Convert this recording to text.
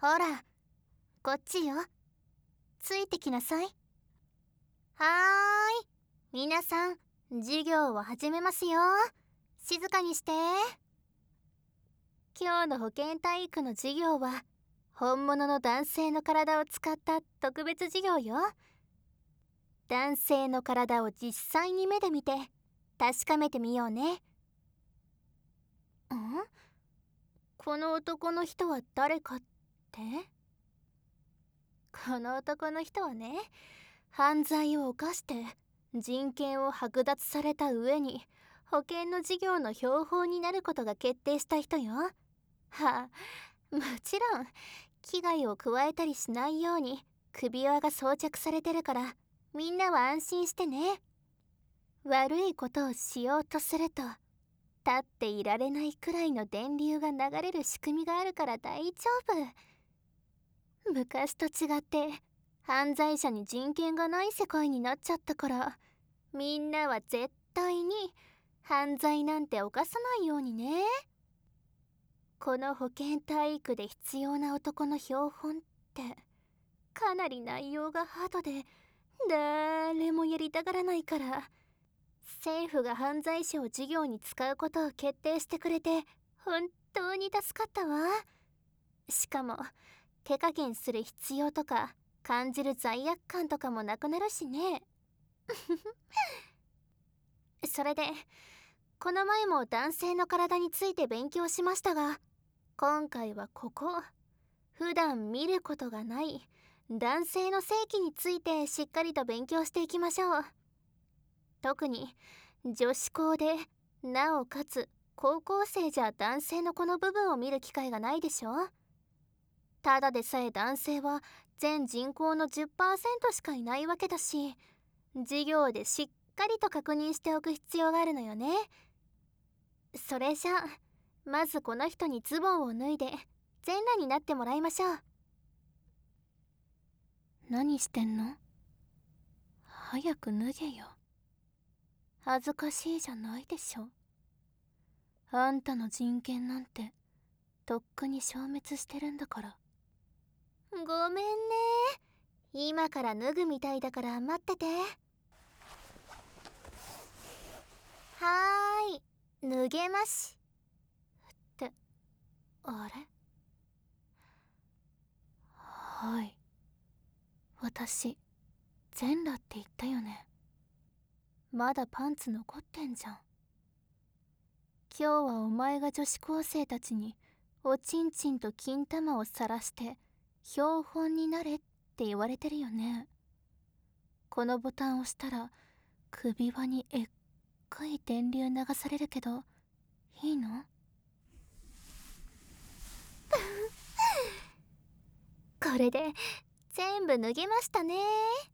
ほら、こっちよ。ついてきなさい。はーい。皆さん、授業を始めますよ。静かにして。今日の保健体育の授業は、本物の男性の体を使った特別授業よ。男性の体を実際に目で見て、確かめてみようね。この男の人は誰かって？この男の人はね、犯罪を犯して人権を剥奪された上に保険の授業の標本になることが決定した人よ。はあ、もちろん危害を加えたりしないように首輪が装着されてるから、みんなは安心してね。悪いことをしようとすると立っていられないくらいの電流が流れる仕組みがあるから大丈夫。昔と違って犯罪者に人権がない世界になっちゃったから、みんなは絶対に犯罪なんて犯さないようにね。この保健体育で必要な男の標本ってかなり内容がハードで誰もやりたがらないから、政府が犯罪者を授業に使うことを決定してくれて本当に助かったわ。しかも手加減する必要とか感じる罪悪感とかもなくなるしね。それでこの前も男性の体について勉強しましたが、今回はここ、普段見ることがない男性の性器についてしっかりと勉強していきましょう。特に女子校で、なおかつ高校生じゃ男性のこの部分を見る機会がないでしょ。ただでさえ男性は全人口の 10% しかいないわけだし、授業でしっかりと確認しておく必要があるのよね。それじゃあまずこの人にズボンを脱いで全裸になってもらいましょう。何してんの？早く脱げよ。恥ずかしいじゃないでしょ。あんたの人権なんてとっくに消滅してるんだから。ごめんね。今から脱ぐみたいだから待ってて。はーい、脱げまし。ってあれ？はい、私全裸って言ったよね。まだパンツ残ってんじゃん。今日はお前が女子高生たちにおちんちんと金玉を晒して標本になれって言われてるよね。このボタンを押したら首輪にえっかい電流流されるけどいいの？これで全部脱げましたね。